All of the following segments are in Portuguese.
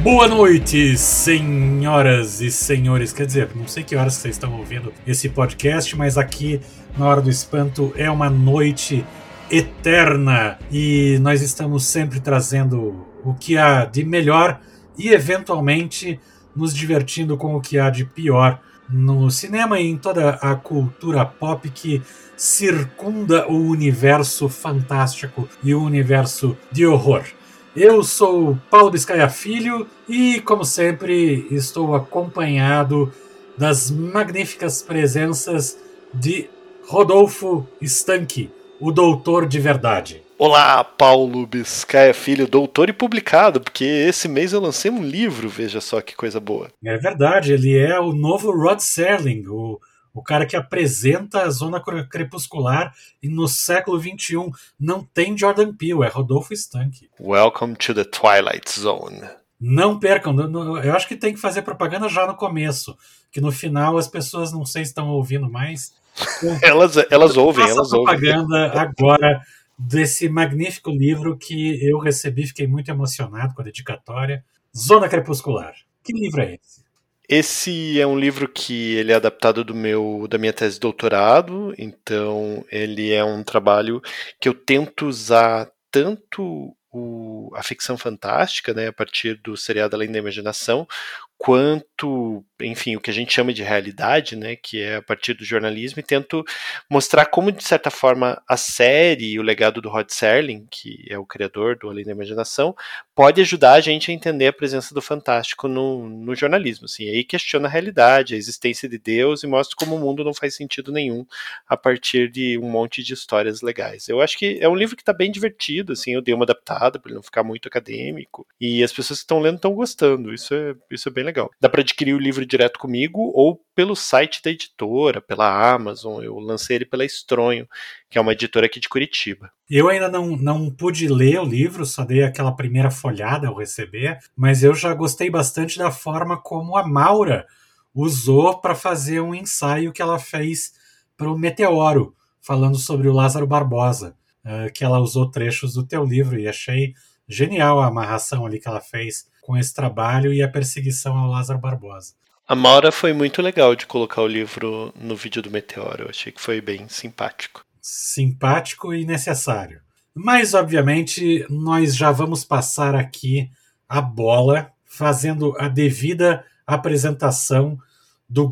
Boa noite, senhoras e senhores. Quer dizer, não sei que horas vocês estão ouvindo esse podcast, mas aqui na Hora do Espanto é uma noite eterna e nós estamos sempre trazendo o que há de melhor e eventualmente nos divertindo com o que há de pior no cinema e em toda a cultura pop que circunda o universo fantástico e o universo de horror. Eu sou Paulo Biscaia Filho e, como sempre, estou acompanhado das magníficas presenças de Rodolfo Stanchi, o doutor de verdade. Olá, Paulo Biscaia Filho, doutor e publicado, porque esse mês eu lancei um livro, veja só que coisa boa. É verdade, ele é o novo Rod Serling, o cara que apresenta a Zona Crepuscular e no século XXI não tem Jordan Peele, é Rodolfo Stanchi. Welcome to the Twilight Zone. Não percam, eu acho que tem que fazer propaganda já no começo, que no final as pessoas não sei se estão ouvindo mais. Elas ouvem, elas propaganda agora desse magnífico livro que eu recebi, fiquei muito emocionado com a dedicatória, Zona Crepuscular. Que livro é esse? Esse é um livro que ele é adaptado da minha tese de doutorado, então ele é um trabalho que eu tento usar tanto a ficção fantástica, né, a partir do seriado Além da Imaginação, quanto, enfim, o que a gente chama de realidade, né, que é a partir do jornalismo, e tento mostrar como, de certa forma, a série e o legado do Rod Serling, que é o criador do Além da Imaginação, pode ajudar a gente a entender a presença do fantástico no jornalismo. Assim. Aí questiona a realidade, a existência de Deus, e mostra como o mundo não faz sentido nenhum a partir de um monte de histórias legais. Eu acho que é um livro que está bem divertido, assim, eu dei uma adaptada para ele não ficar muito acadêmico, e as pessoas que estão lendo estão gostando, isso é bem legal. Dá para adquirir o livro direto comigo ou pelo site da editora, pela Amazon. Eu lancei ele pela Estronho, que é uma editora aqui de Curitiba. Eu ainda não pude ler o livro, só dei aquela primeira folhada ao receber, mas eu já gostei bastante da forma como a Maura usou para fazer um ensaio que ela fez para o Meteoro, falando sobre o Lázaro Barbosa, que ela usou trechos do teu livro e achei genial a amarração ali que ela fez com esse trabalho e a perseguição ao Lázaro Barbosa. A Maura foi muito legal de colocar o livro no vídeo do Meteoro, eu achei que foi bem simpático. Simpático e necessário. Mas, obviamente, nós já vamos passar aqui a bola, fazendo a devida apresentação do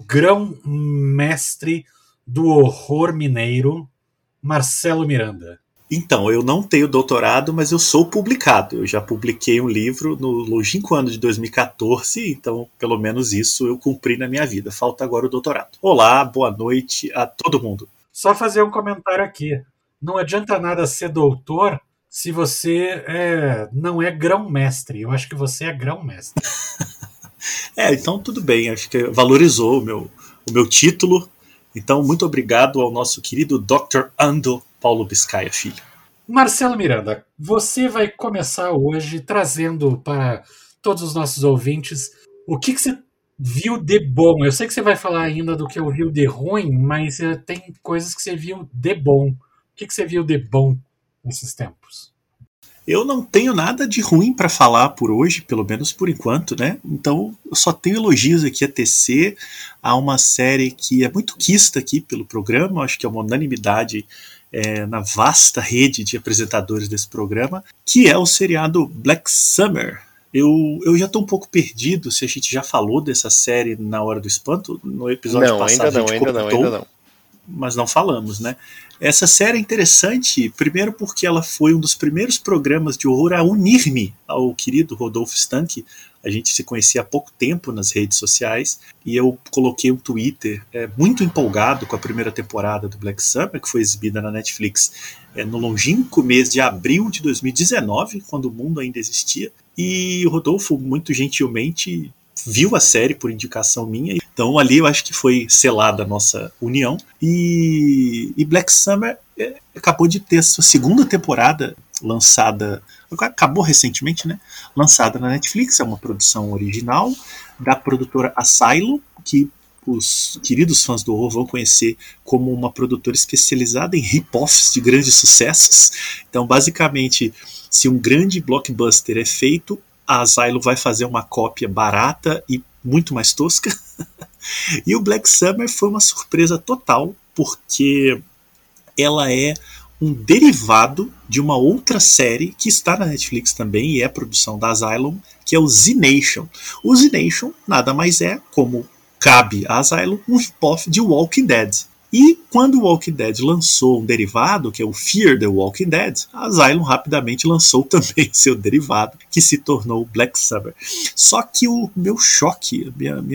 grão-mestre do horror mineiro, Marcelo Miranda. Então, eu não tenho doutorado, mas eu sou publicado. Eu já publiquei um livro no longínquo ano de 2014, então pelo menos isso eu cumpri na minha vida. Falta agora o doutorado. Olá, boa noite a todo mundo. Só fazer um comentário aqui. Não adianta nada ser doutor se você não é grão-mestre. Eu acho que você é grão-mestre. Então tudo bem. Acho que valorizou o meu título. Então, muito obrigado ao nosso querido Dr. Ando Paulo Biscaia Filho. Marcelo Miranda, você vai começar hoje trazendo para todos os nossos ouvintes o que você viu de bom. Eu sei que você vai falar ainda do que eu viu de ruim, mas tem coisas que você viu de bom. O que você viu de bom nesses tempos? Eu não tenho nada de ruim para falar por hoje, pelo menos por enquanto, né? Então eu só tenho elogios aqui a tecer a uma série que é muito quista aqui pelo programa, acho que é uma unanimidade na vasta rede de apresentadores desse programa, que é o seriado Black Summer. Eu já estou um pouco perdido se a gente já falou dessa série na Hora do Espanto, no episódio passado ainda não. Mas não falamos, né? Essa série é interessante, primeiro porque ela foi um dos primeiros programas de horror a unir-me ao querido Rodolfo Stanchi. A gente se conhecia há pouco tempo nas redes sociais e eu coloquei um Twitter muito empolgado com a primeira temporada do Black Summer, que foi exibida na Netflix no longínquo mês de abril de 2019, quando o mundo ainda existia. E o Rodolfo, muito gentilmente, viu a série por indicação minha. Então ali eu acho que foi selada a nossa união. E Black Summer acabou de ter sua segunda temporada lançada, acabou recentemente, né? Lançada na Netflix, é uma produção original da produtora Asylum, que os queridos fãs do horror vão conhecer como uma produtora especializada em rip-offs de grandes sucessos. Então, basicamente, se um grande blockbuster é feito, a Asylum vai fazer uma cópia barata e muito mais tosca. E o Black Summer foi uma surpresa total, porque ela é um derivado de uma outra série que está na Netflix também e é produção da Asylum, que é o Z-Nation. O Z-Nation nada mais é, como cabe a Asylum, um rip-off de Walking Dead. E quando o Walking Dead lançou um derivado, que é o Fear the Walking Dead, a Asylum rapidamente lançou também seu derivado, que se tornou Black Summer. Só que o meu choque,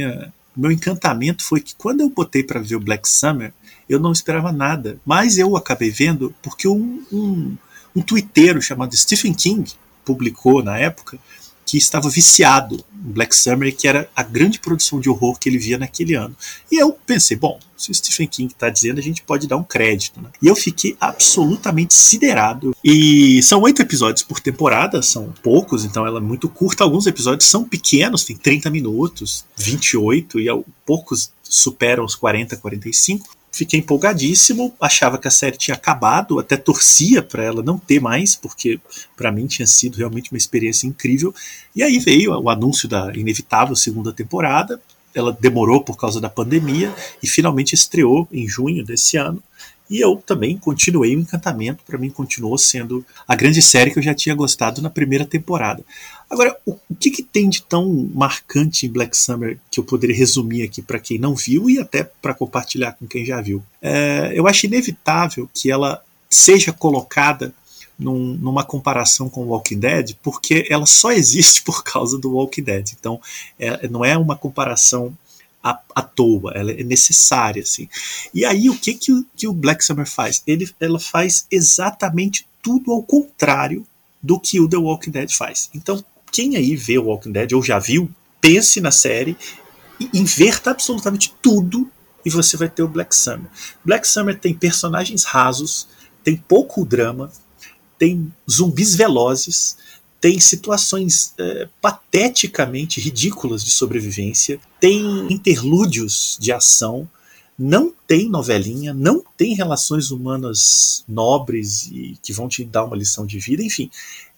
meu encantamento foi que quando eu botei para ver o Black Summer, eu não esperava nada. Mas eu acabei vendo porque um twitteiro chamado Stephen King publicou na época que estava viciado em Black Summer, que era a grande produção de horror que ele via naquele ano. E eu pensei, bom, se o Stephen King está dizendo, a gente pode dar um crédito, né? E eu fiquei absolutamente siderado. E são 8 episódios por temporada, são poucos, então ela é muito curta. Alguns episódios são pequenos, tem 30 minutos, 28, e poucos superam os 40, 45. Fiquei empolgadíssimo, achava que a série tinha acabado, até torcia para ela não ter mais, porque para mim tinha sido realmente uma experiência incrível. E aí veio o anúncio da inevitável segunda temporada. Ela demorou por causa da pandemia e finalmente estreou em junho desse ano. E eu também continuei o encantamento, para mim continuou sendo a grande série que eu já tinha gostado na primeira temporada. Agora, o que tem de tão marcante em Black Summer que eu poderia resumir aqui para quem não viu e até para compartilhar com quem já viu? Eu acho inevitável que ela seja colocada numa comparação com o Walking Dead, porque ela só existe por causa do Walking Dead. Então, não é uma comparação à toa, ela é necessária, assim. E aí, o que o Black Summer faz? Ela faz exatamente tudo ao contrário do que o The Walking Dead faz. Então, quem aí vê o Walking Dead ou já viu, pense na série e inverta absolutamente tudo e você vai ter o Black Summer. Black Summer tem personagens rasos, tem pouco drama, tem zumbis velozes, tem situações pateticamente ridículas de sobrevivência, tem interlúdios de ação, não tem novelinha, não tem relações humanas nobres e que vão te dar uma lição de vida, enfim.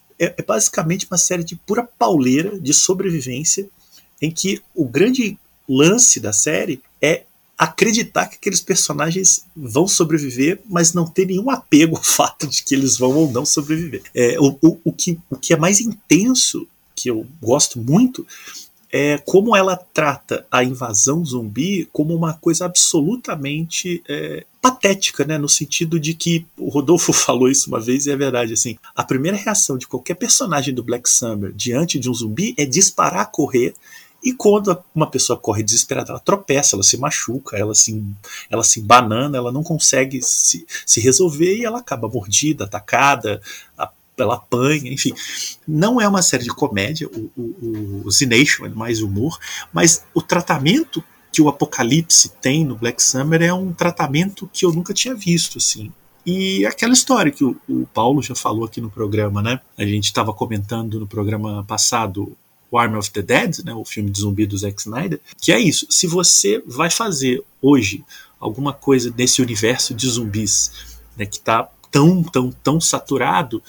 É basicamente uma série de pura pauleira de sobrevivência, em que o grande lance da série é acreditar que aqueles personagens vão sobreviver, mas não ter nenhum apego ao fato de que eles vão ou não sobreviver. O que é mais intenso, que eu gosto muito, é como ela trata a invasão zumbi como uma coisa absolutamente patética, né? No sentido de que, o Rodolfo falou isso uma vez e é verdade, assim, a primeira reação de qualquer personagem do Black Summer diante de um zumbi é disparar, correr. E quando uma pessoa corre desesperada, ela tropeça, ela se machuca, ela se embanana, ela não consegue se resolver e ela acaba mordida, atacada, ela apanha, enfim. Não é uma série de comédia, o Z-Nation é mais humor, mas o tratamento que o Apocalipse tem no Black Summer é um tratamento que eu nunca tinha visto, assim. E aquela história que o Paulo já falou aqui no programa, né? A gente estava comentando no programa passado o Army of the Dead, né, o filme de zumbi do Zack Snyder, que é isso. Se você vai fazer hoje alguma coisa nesse universo de zumbis, né, que está tão saturado,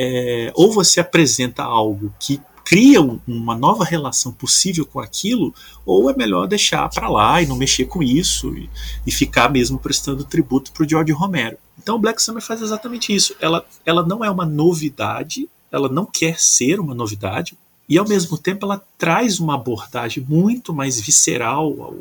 ou você apresenta algo que cria uma nova relação possível com aquilo, ou é melhor deixar para lá e não mexer com isso e ficar mesmo prestando tributo para o George Romero. Então o Black Summer faz exatamente isso. Ela não é uma novidade, ela não quer ser uma novidade, e ao mesmo tempo ela traz uma abordagem muito mais visceral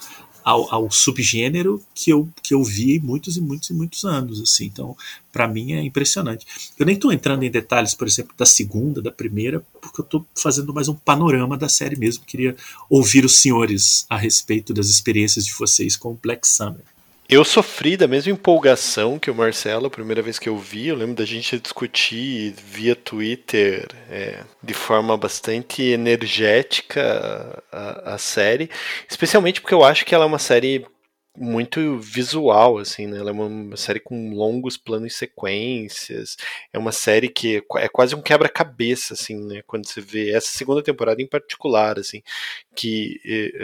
ao subgênero que eu vi muitos anos, assim. Então, para mim é impressionante. Eu nem estou entrando em detalhes, por exemplo, da segunda, da primeira, porque eu estou fazendo mais um panorama da série mesmo. Queria ouvir os senhores a respeito das experiências de vocês com o Black Summer. Eu sofri da mesma empolgação que o Marcelo, a primeira vez que eu vi. Eu lembro da gente discutir via Twitter de forma bastante energética a série, especialmente porque eu acho que ela é uma série muito visual, assim, né? Ela é uma série com longos planos e sequências. É uma série que é quase um quebra-cabeça, assim, né? Quando você vê essa segunda temporada em particular, assim, que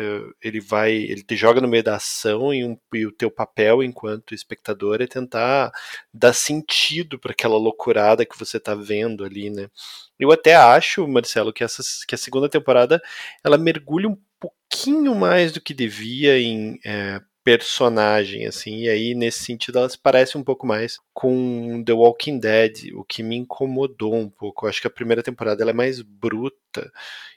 ele te joga no meio da ação e o teu papel enquanto espectador é tentar dar sentido para aquela loucurada que você tá vendo ali, né? Eu até acho, Marcelo, que a segunda temporada ela mergulha um pouquinho mais do que devia em personagem, assim, e aí nesse sentido elas parecem um pouco mais com The Walking Dead, o que me incomodou um pouco. Eu acho que a primeira temporada ela é mais bruta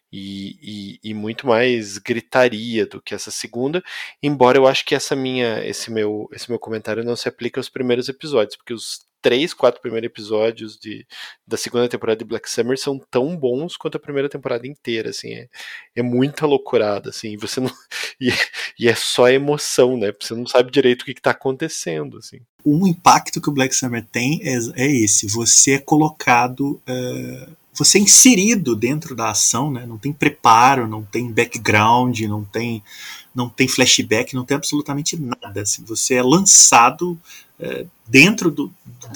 e muito mais gritaria do que essa segunda, embora eu acho que esse meu comentário não se aplique aos primeiros episódios, porque os 3, 4 primeiros episódios da segunda temporada de Black Summer são tão bons quanto a primeira temporada inteira, assim, é muita loucurada, assim, você não, e, e é só emoção, né, você não sabe direito o que tá acontecendo, assim. Um impacto que o Black Summer tem é esse, você é colocado... você é inserido dentro da ação, né? Não tem preparo, não tem background, não tem flashback, não tem absolutamente nada. Assim, você é lançado dentro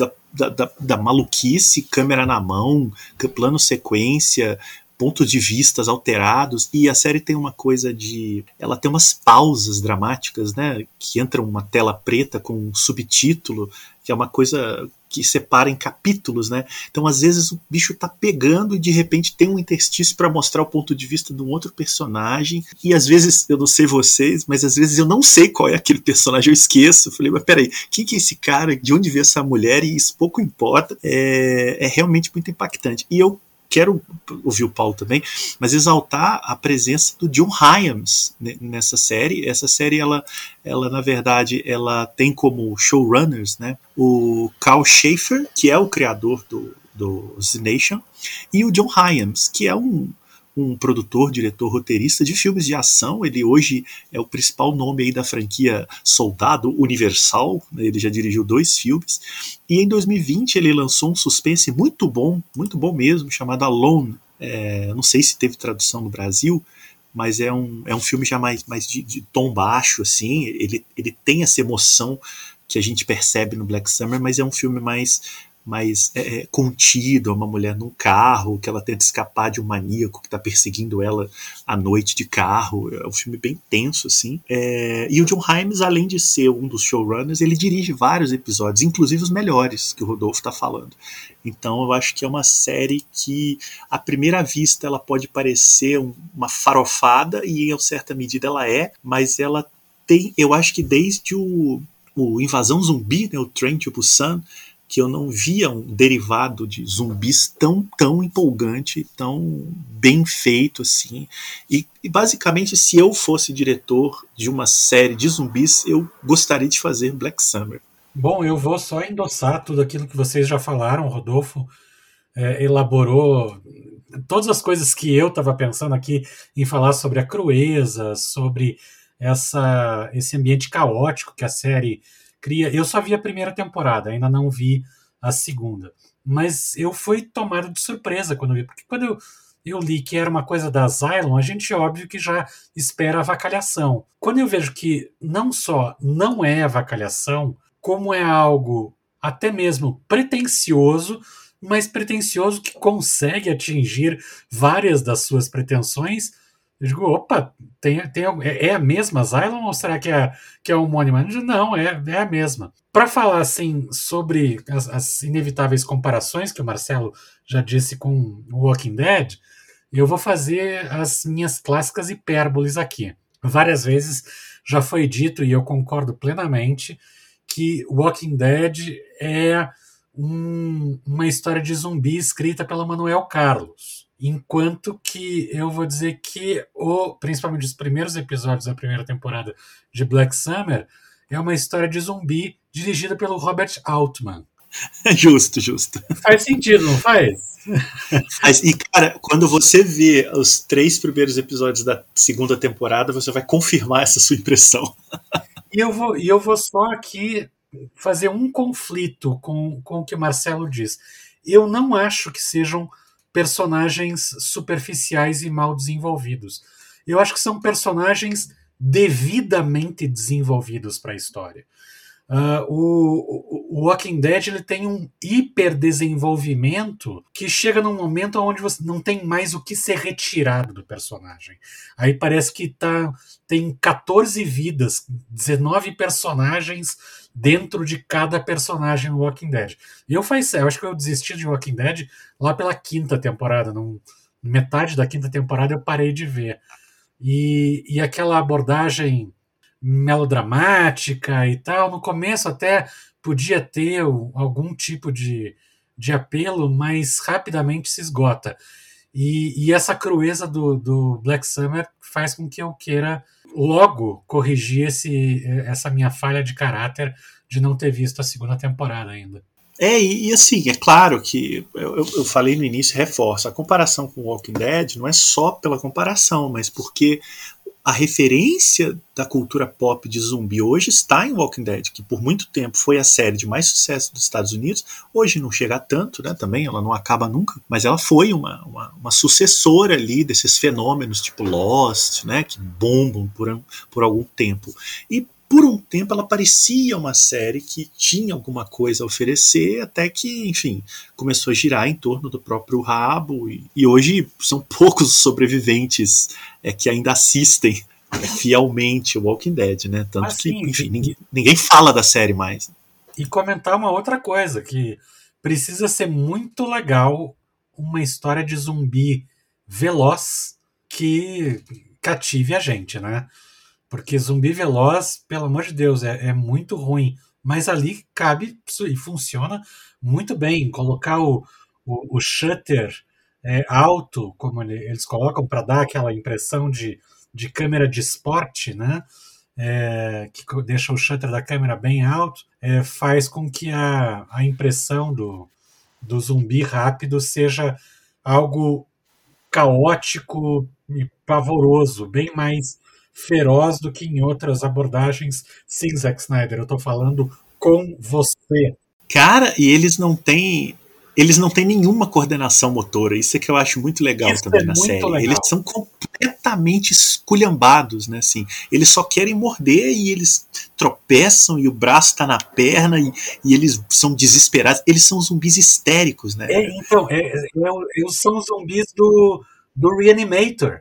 da maluquice, câmera na mão, plano sequência, pontos de vistas alterados, e a série tem uma coisa ela tem umas pausas dramáticas, né, que entra uma tela preta com um subtítulo, que é uma coisa que separa em capítulos, né? Então às vezes o bicho tá pegando e de repente tem um interstício para mostrar o ponto de vista de um outro personagem, e às vezes, eu não sei vocês, mas às vezes eu não sei qual é aquele personagem, eu esqueço, eu falei, mas peraí, quem que é esse cara, de onde veio essa mulher, e isso pouco importa, é realmente muito impactante. E eu quero ouvir o Paulo também, mas exaltar a presença do John Hyams nessa série. Essa série, ela na verdade, ela tem como showrunners, né, o Carl Schaefer, que é o criador do Z Nation, e o John Hyams, que é um produtor, diretor, roteirista de filmes de ação. Ele hoje é o principal nome aí da franquia Soldado Universal, ele já dirigiu 2 filmes, e em 2020 ele lançou um suspense muito bom mesmo, chamado Alone. Não sei se teve tradução no Brasil, mas é um filme já mais de tom baixo, assim. Ele tem essa emoção que a gente percebe no Black Summer, mas é um filme mais contido, uma mulher num carro, que ela tenta escapar de um maníaco que está perseguindo ela à noite de carro. É um filme bem tenso, assim. E o John Hyams, além de ser um dos showrunners, ele dirige vários episódios, inclusive os melhores que o Rodolfo está falando. Então eu acho que é uma série que, à primeira vista, ela pode parecer uma farofada, e em certa medida ela é, mas ela tem, eu acho que desde o Invasão Zumbi, né, o Train to Busan, que eu não via um derivado de zumbis tão empolgante, tão bem feito assim. E basicamente, se eu fosse diretor de uma série de zumbis, eu gostaria de fazer Black Summer. Bom, eu vou só endossar tudo aquilo que vocês já falaram. O Rodolfo elaborou todas as coisas que eu estava pensando aqui em falar sobre a crueza, sobre esse ambiente caótico que a série cria. Eu só vi a primeira temporada, ainda não vi a segunda. Mas eu fui tomado de surpresa quando vi, porque quando eu li que era uma coisa da Asylum, a gente, óbvio, que já espera avacalhação. Quando eu vejo que não só não é avacalhação, como é algo até mesmo pretensioso, mas pretensioso que consegue atingir várias das suas pretensões, eu digo, opa, é a mesma Asylum ou será que é homônima? Não, é a mesma. Para falar assim sobre as inevitáveis comparações que o Marcelo já disse com o Walking Dead, eu vou fazer as minhas clássicas hipérboles aqui. Várias vezes já foi dito, e eu concordo plenamente, que Walking Dead é uma história de zumbi escrita pelo Manuel Carlos. Enquanto que eu vou dizer que, principalmente os primeiros episódios da primeira temporada de Black Summer, é uma história de zumbi dirigida pelo Robert Altman. Justo. Faz sentido, não faz? E, cara, quando você vê os 3 primeiros episódios da segunda temporada, você vai confirmar essa sua impressão. E eu vou só aqui fazer um conflito com o que o Marcelo diz. Eu não acho que sejam personagens superficiais e mal desenvolvidos. Eu acho que são personagens devidamente desenvolvidos para a história. O Walking Dead ele tem um hiperdesenvolvimento que chega num momento onde você não tem mais o que ser retirado do personagem. Aí parece que tem 14 vidas, 19 personagens dentro de cada personagem no Walking Dead. Eu acho que eu desisti de Walking Dead lá pela 5ª temporada. Metade da 5ª temporada eu parei de ver. E aquela abordagem melodramática e tal, no começo até podia ter algum tipo de apelo, mas rapidamente se esgota. E essa crueza do Black Summer faz com que eu queira logo corrigir essa minha falha de caráter de não ter visto a 2ª temporada ainda. E assim, é claro que eu falei no início, reforço, a comparação com Walking Dead não é só pela comparação, mas porque a referência da cultura pop de zumbi hoje está em Walking Dead, que por muito tempo foi a série de mais sucesso dos Estados Unidos. Hoje não chega a tanto, né? Também ela não acaba nunca, mas ela foi uma sucessora ali desses fenômenos tipo Lost, né? Que bombam por algum tempo. E por um tempo ela parecia uma série que tinha alguma coisa a oferecer, até que, enfim, começou a girar em torno do próprio rabo, e hoje são poucos os sobreviventes que ainda assistem fielmente o Walking Dead, né? Tanto que, enfim, ninguém fala da série mais. E comentar uma outra coisa, que precisa ser muito legal uma história de zumbi veloz que cative a gente, né? Porque zumbi veloz, pelo amor de Deus, é muito ruim. Mas ali cabe e funciona muito bem. Colocar o shutter alto, como eles colocam, para dar aquela impressão de câmera de esporte, né? Que deixa o shutter da câmera bem alto, faz com que a impressão do zumbi rápido seja algo caótico e pavoroso, bem mais feroz do que em outras abordagens. Sim, Zack Snyder, eu tô falando com você. Cara, e eles não têm nenhuma coordenação motora. Isso é que eu acho muito legal também na série. Legal. Eles são completamente esculhambados, né? Assim, eles só querem morder e eles tropeçam e o braço tá na perna e eles são desesperados. Eles são zumbis histéricos, né? Então, são os zumbis do Reanimator.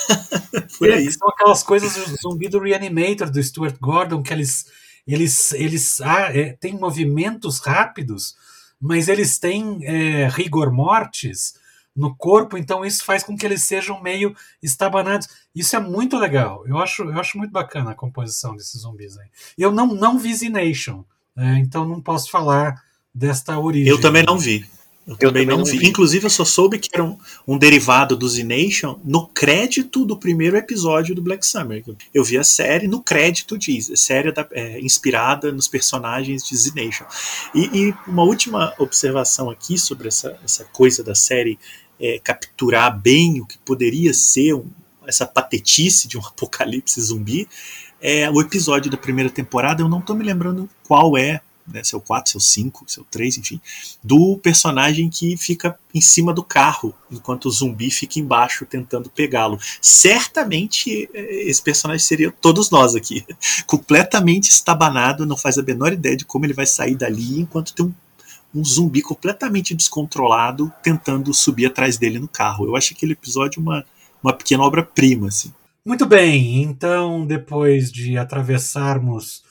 São aquelas coisas do zumbi do Reanimator, do Stuart Gordon, que eles têm movimentos rápidos, mas eles têm rigor mortis no corpo, então isso faz com que eles sejam meio estabanados. Isso é muito legal. Eu acho muito bacana a composição desses zumbis aí. Eu não vi Z-Nation, então não posso falar desta origem. Eu também não vi. Eu também não vi. Inclusive, eu só soube que era um derivado do Z-Nation no crédito do primeiro episódio do Black Summer. Eu vi a série, no crédito diz, a série inspirada nos personagens de Z-Nation. E uma última observação aqui sobre essa coisa da série capturar bem o que poderia ser essa patetice de um apocalipse zumbi. O episódio da primeira temporada, eu não estou me lembrando qual é, né, se é o 4, se é o 5, se é o 3, enfim, do personagem que fica em cima do carro, enquanto o zumbi fica embaixo tentando pegá-lo. Certamente esse personagem seria todos nós aqui, completamente estabanado, não faz a menor ideia de como ele vai sair dali, enquanto tem um zumbi completamente descontrolado tentando subir atrás dele no carro. Eu acho aquele episódio uma pequena obra-prima, assim. Muito bem, então depois de atravessarmos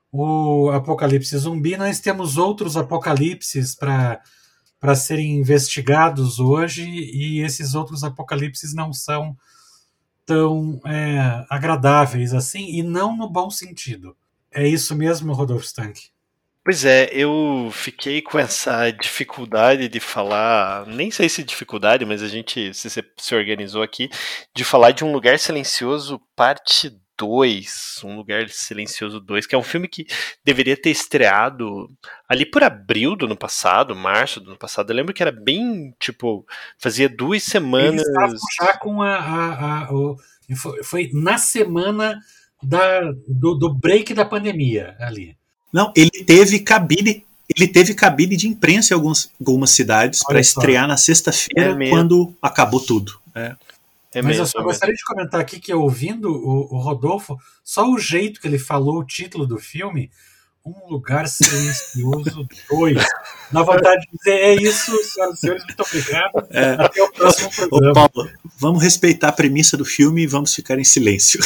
o apocalipse zumbi, nós temos outros apocalipses para serem investigados hoje, e esses outros apocalipses não são tão agradáveis assim, e não no bom sentido. É isso mesmo, Rodolfo Stank? Pois é, eu fiquei com essa dificuldade de falar, nem sei se dificuldade, mas a gente se organizou aqui, de falar de Um Lugar Silencioso, parte 2, Um Lugar Silencioso 2, que é um filme que deveria ter estreado ali por abril do ano passado, março do ano passado. Eu lembro que era bem, tipo, fazia 2 semanas. Eles estavam já com foi na semana do break da pandemia ali. Não, ele teve cabine de imprensa em algumas cidades para estrear na sexta-feira, quando acabou tudo. Mas eu só gostaria de comentar aqui que, ouvindo o Rodolfo, só o jeito que ele falou o título do filme, Um Lugar Silencioso 2, dá vontade de dizer, é isso, senhoras e senhores, muito obrigado, até o próximo programa. Ô, Paulo, vamos respeitar a premissa do filme e vamos ficar em silêncio.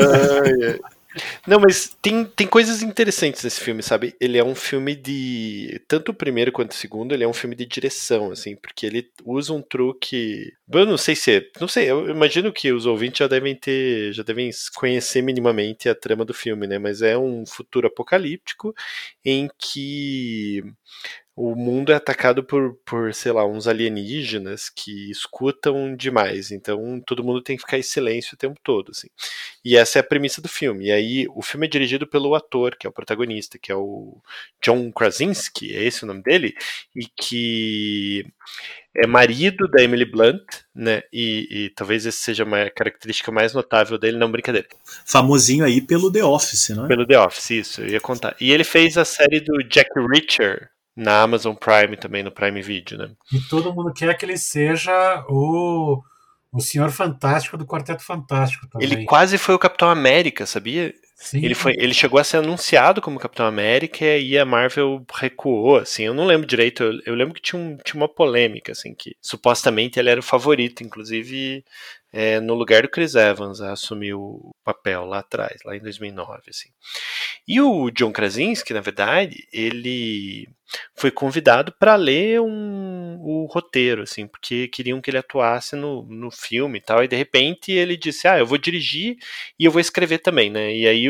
Não, mas tem coisas interessantes nesse filme, sabe? Ele é um filme de... Tanto o primeiro quanto o segundo, ele é um filme de direção, assim, porque ele usa um truque... Eu não sei se é... Não sei, eu imagino que os ouvintes já devem conhecer minimamente a trama do filme, né? Mas é um futuro apocalíptico em que... o mundo é atacado por, sei lá, uns alienígenas que escutam demais. Então todo mundo tem que ficar em silêncio o tempo todo, assim. E essa é a premissa do filme. E aí o filme é dirigido pelo ator, que é o protagonista, que é o John Krasinski, é esse o nome dele? E que é marido da Emily Blunt, né? E talvez essa seja a característica mais notável dele, não, brincadeira. Famosinho aí pelo The Office, não é? Pelo The Office, isso, eu ia contar. E ele fez a série do Jack Reacher na Amazon Prime também, no Prime Video, né? E todo mundo quer que ele seja o Senhor Fantástico do Quarteto Fantástico também. Ele quase foi o Capitão América, sabia? Sim. Ele chegou a ser anunciado como Capitão América e a Marvel recuou, assim, eu não lembro direito, eu lembro que tinha uma polêmica, assim, que supostamente ele era o favorito, inclusive no lugar do Chris Evans a assumir o papel lá atrás, lá em 2009, assim. E o John Krasinski, na verdade, ele foi convidado para ler o roteiro, assim, porque queriam que ele atuasse no filme e tal, e de repente ele disse, eu vou dirigir e eu vou escrever também, né, e aí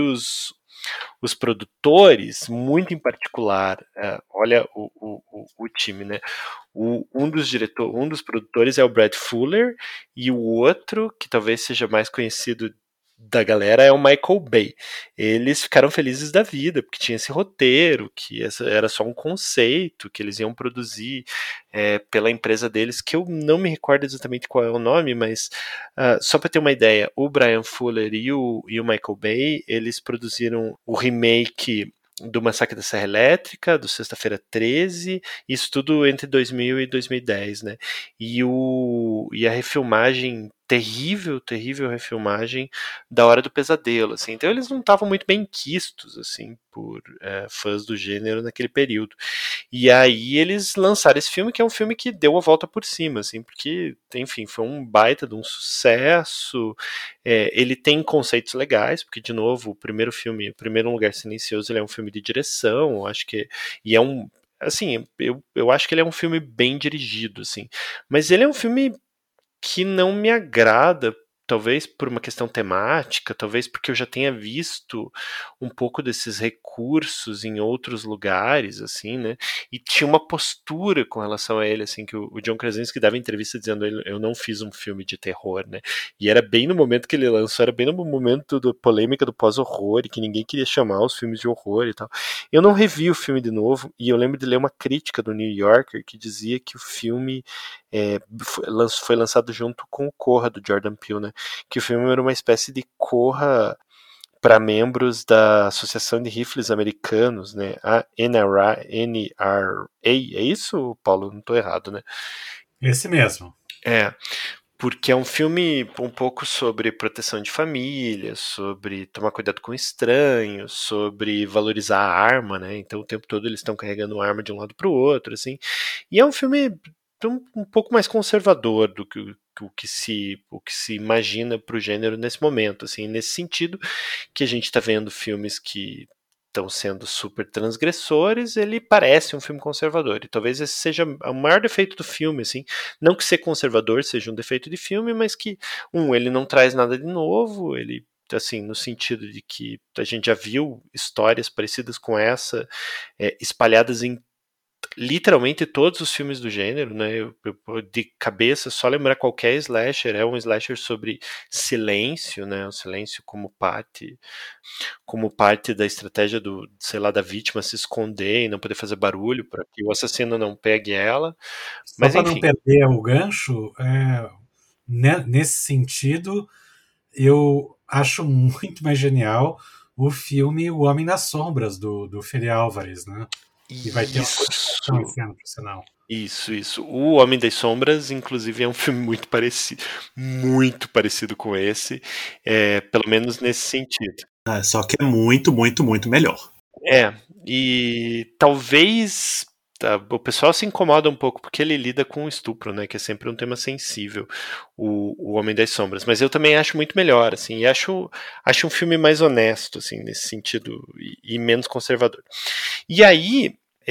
os produtores, muito em particular, olha o time, né, um dos produtores é o Brad Fuller, e o outro, que talvez seja mais conhecido da galera, é o Michael Bay. Eles ficaram felizes da vida, porque tinha esse roteiro, que era só um conceito, que eles iam produzir pela empresa deles, que eu não me recordo exatamente qual é o nome, mas só para ter uma ideia, o Brian Fuller e o Michael Bay, eles produziram o remake do Massacre da Serra Elétrica, do Sexta-feira 13, isso tudo entre 2000 e 2010, né? E a refilmagem, terrível refilmagem da Hora do Pesadelo, assim. Então eles não estavam muito bem quistos, assim, por fãs do gênero naquele período. E aí eles lançaram esse filme, que é um filme que deu a volta por cima, assim, porque, enfim, foi um baita de um sucesso. Ele tem conceitos legais, porque, de novo, o primeiro filme, o Primeiro Lugar Silencioso, ele é um filme de direção, acho que, e é um, assim, eu acho que ele é um filme bem dirigido, assim, mas ele é um filme que não me agrada, talvez por uma questão temática, talvez porque eu já tenha visto um pouco desses recursos em outros lugares, assim, né? E tinha uma postura com relação a ele, assim, que o John Krasinski dava entrevista dizendo, eu não fiz um filme de terror, né? E era bem no momento que ele lançou, era bem no momento da polêmica do pós-horror, e que ninguém queria chamar os filmes de horror e tal. Eu não revi o filme de novo, e eu lembro de ler uma crítica do New Yorker que dizia que o filme foi lançado junto com o Corra, do Jordan Peele, né? Que o filme era uma espécie de Corra para membros da Associação de Rifles Americanos, né? A NRA, é isso, Paulo? Não estou errado, né? Esse mesmo. Porque é um filme um pouco sobre proteção de família, sobre tomar cuidado com estranhos, sobre valorizar a arma, né? Então o tempo todo eles estão carregando arma de um lado para o outro, assim. E é um filme um pouco mais conservador do que o que se imagina para o gênero nesse momento, assim, nesse sentido que a gente está vendo filmes que estão sendo super transgressores, ele parece um filme conservador, e talvez esse seja o maior defeito do filme, assim, não que ser conservador seja um defeito de filme, mas que, ele não traz nada de novo, ele, assim, no sentido de que a gente já viu histórias parecidas com essa, espalhadas em literalmente todos os filmes do gênero, né? Eu de cabeça só lembrar qualquer slasher, é um slasher sobre silêncio, né? O silêncio como parte da estratégia da vítima se esconder e não poder fazer barulho para que o assassino não pegue ela. Mas só para não perder o gancho, nesse sentido, eu acho muito mais genial o filme O Homem nas Sombras, do Fede Álvares, né? E vai ter uma continuação esse ano, por sinal. Isso. O Homem das Sombras, inclusive, é um filme muito parecido com esse, pelo menos nesse sentido. Só que é muito, muito, muito melhor. E talvez o pessoal se incomoda um pouco porque ele lida com o estupro, né, que é sempre um tema sensível, o Homem das Sombras, mas eu também acho muito melhor, assim, e acho um filme mais honesto, assim, nesse sentido, e menos conservador. E aí,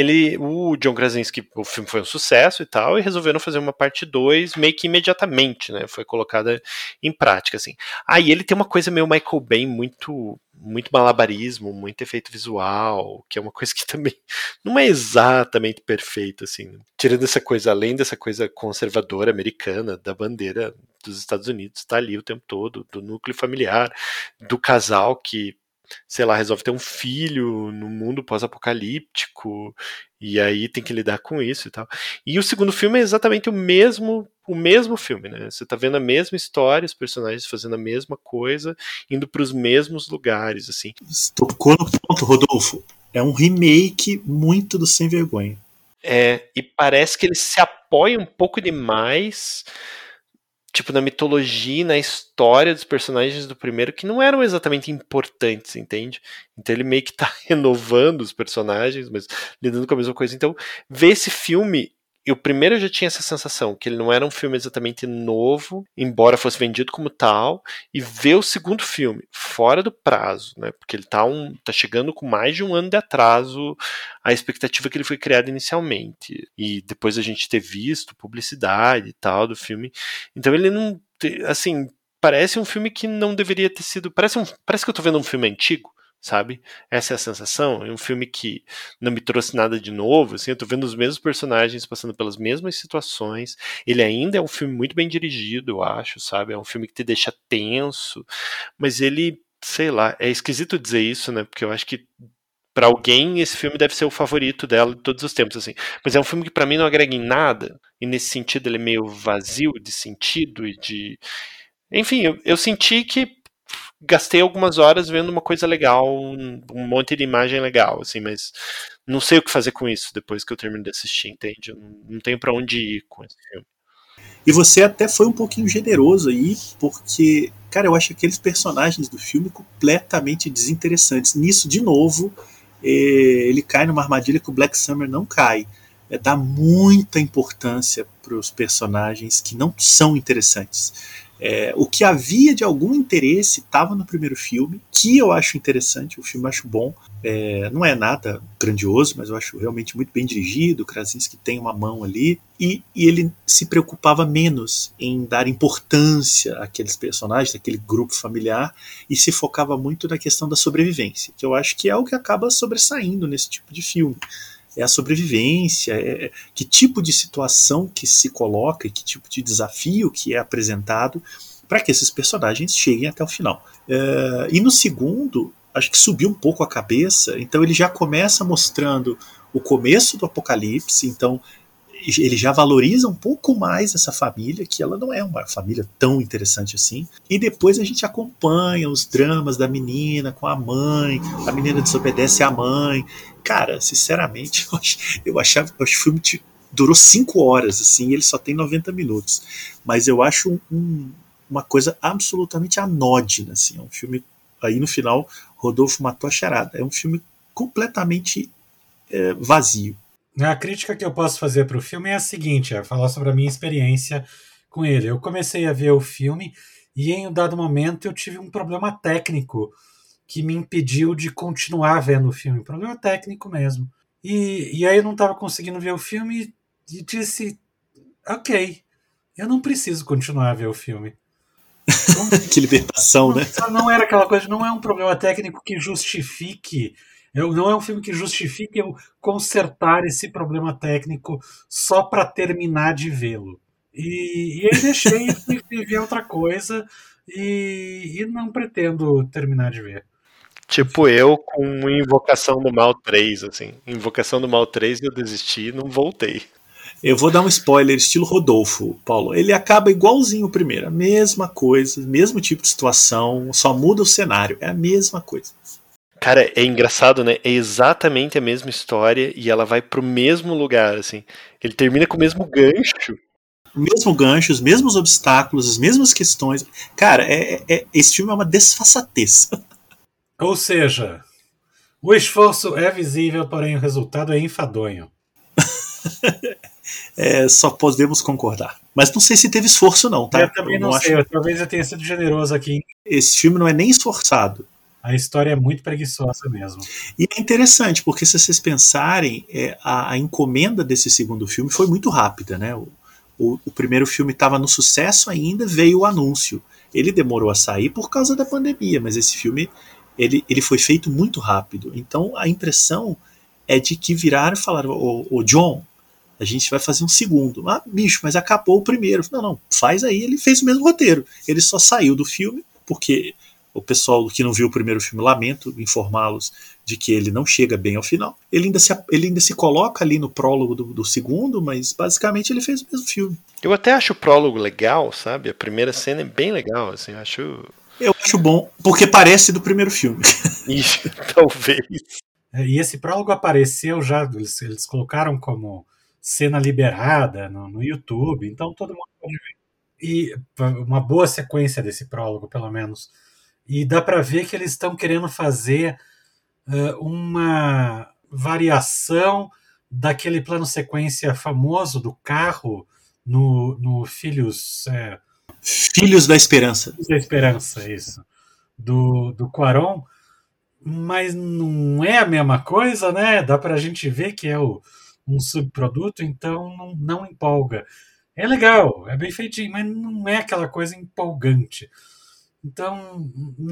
o John Krasinski, o filme foi um sucesso e tal, e resolveram fazer uma parte 2 meio que imediatamente, né, foi colocada em prática, assim. Aí ele tem uma coisa meio Michael Bay, muito malabarismo, muito efeito visual, que é uma coisa que também não é exatamente perfeita, assim. Tirando essa coisa, além dessa coisa conservadora americana, da bandeira dos Estados Unidos, tá ali o tempo todo, do núcleo familiar, do casal que, sei lá, resolve ter um filho no mundo pós-apocalíptico, e aí tem que lidar com isso e tal. E o segundo filme é exatamente o mesmo filme, né? Você tá vendo a mesma história, os personagens fazendo a mesma coisa, indo para os mesmos lugares, assim. Tocou no ponto, Rodolfo. É um remake muito do Sem Vergonha. E parece que ele se apoia um pouco demais, tipo, na mitologia e na história dos personagens do primeiro, que não eram exatamente importantes, entende? Então ele meio que tá renovando os personagens, mas lidando com a mesma coisa. Então, ver esse filme, o primeiro eu já tinha essa sensação, que ele não era um filme exatamente novo, embora fosse vendido como tal, e ver o segundo filme, fora do prazo, né? Porque ele tá chegando com mais de um ano de atraso a expectativa que ele foi criado inicialmente. E depois a gente ter visto publicidade e tal do filme. Então ele não, assim, parece um filme que não deveria ter sido, parece que eu tô vendo um filme antigo, sabe? Essa é a sensação. É um filme que não me trouxe nada de novo, assim, eu tô vendo os mesmos personagens passando pelas mesmas situações. Ele ainda é um filme muito bem dirigido, eu acho, sabe? É um filme que te deixa tenso, mas ele, sei lá, é esquisito dizer isso, né? Porque eu acho que pra alguém esse filme deve ser o favorito dela de todos os tempos, assim. Mas é um filme que pra mim não agrega em nada, e nesse sentido ele é meio vazio de sentido e de... Enfim, eu senti que gastei algumas horas vendo uma coisa legal, um monte de imagem legal, assim, mas não sei o que fazer com isso depois que eu termino de assistir, entende? Eu não tenho pra onde ir com esse filme. E você até foi um pouquinho generoso aí, porque, cara, eu acho aqueles personagens do filme completamente desinteressantes. Nisso, de novo, ele cai numa armadilha que o Black Summer não cai. Dá muita importância para os personagens que não são interessantes. O que havia de algum interesse estava no primeiro filme, que eu acho interessante, o filme eu acho bom. Não é nada grandioso, mas eu acho realmente muito bem dirigido. O Krasinski tem uma mão ali, e ele se preocupava menos em dar importância àqueles personagens, àquele grupo familiar, e se focava muito na questão da sobrevivência, que eu acho que é o que acaba sobressaindo nesse tipo de filme. É a sobrevivência, que tipo de situação que se coloca, que tipo de desafio que é apresentado para que esses personagens cheguem até o final. E no segundo, acho que subiu um pouco a cabeça, então ele já começa mostrando o começo do apocalipse, então ele já valoriza um pouco mais essa família, que ela não é uma família tão interessante assim, e depois a gente acompanha os dramas da menina com a mãe, a menina desobedece à mãe. Cara, sinceramente, eu achava que o filme durou 5 horas, assim, e ele só tem 90 minutos, mas eu acho uma coisa absolutamente anódina, assim, é um filme, aí no final, Rodolfo matou a charada, é um filme completamente vazio. A crítica que eu posso fazer para o filme é a seguinte, é falar sobre a minha experiência com ele. Eu comecei a ver o filme e em um dado momento eu tive um problema técnico que me impediu de continuar vendo o filme. Problema técnico mesmo. E aí eu não estava conseguindo ver o filme e disse, ok, eu não preciso continuar a ver o filme. Que libertação, né? Não era aquela coisa, não é um problema técnico que justifique, não é um filme que justifique eu consertar esse problema técnico só para terminar de vê-lo. E aí deixei e fui ver outra coisa e não pretendo terminar de ver. Tipo eu com Invocação do Mal 3, assim. Invocação do Mal 3 eu desisti e não voltei. Eu vou dar um spoiler, estilo Rodolfo, Paulo. Ele acaba igualzinho o primeiro, a mesma coisa, mesmo tipo de situação, só muda o cenário, é a mesma coisa. Cara, é engraçado, né? É exatamente a mesma história e ela vai pro mesmo lugar, assim. Ele termina com o mesmo gancho. O mesmo gancho, os mesmos obstáculos, as mesmas questões. Cara, esse filme é uma desfaçatez. Ou seja, o esforço é visível, porém o resultado é enfadonho. Só podemos concordar. Mas não sei se teve esforço, não, tá? Eu também não sei, talvez eu tenha sido generoso aqui. Esse filme não é nem esforçado. A história é muito preguiçosa mesmo. E é interessante, porque se vocês pensarem, a encomenda desse segundo filme foi muito rápida, né? O primeiro filme estava no sucesso ainda, veio o anúncio. Ele demorou a sair por causa da pandemia, mas esse filme ele foi feito muito rápido. Então a impressão é de que viraram e falaram: ô John, a gente vai fazer um segundo. Ah, bicho, mas acabou o primeiro. Não, faz aí. Ele fez o mesmo roteiro. Ele só saiu do filme, porque o pessoal que não viu o primeiro filme, lamento informá-los de que ele não chega bem ao final. Ele ainda se coloca ali no prólogo do segundo, mas basicamente ele fez o mesmo filme. Eu até acho o prólogo legal, sabe? A primeira cena é bem legal, assim, Eu acho bom, porque parece do primeiro filme. Isso, talvez. E esse prólogo apareceu já, eles colocaram como cena liberada no YouTube, então todo mundo pode ver. E uma boa sequência desse prólogo, pelo menos. E dá para ver que eles estão querendo fazer uma variação daquele plano sequência famoso do carro no Filhos... Filhos da Esperança. Filhos da Esperança, isso. Do Cuarón, mas não é a mesma coisa, né? Dá pra gente ver que é um subproduto, então não empolga. É legal, é bem feitinho, mas não é aquela coisa empolgante. Então,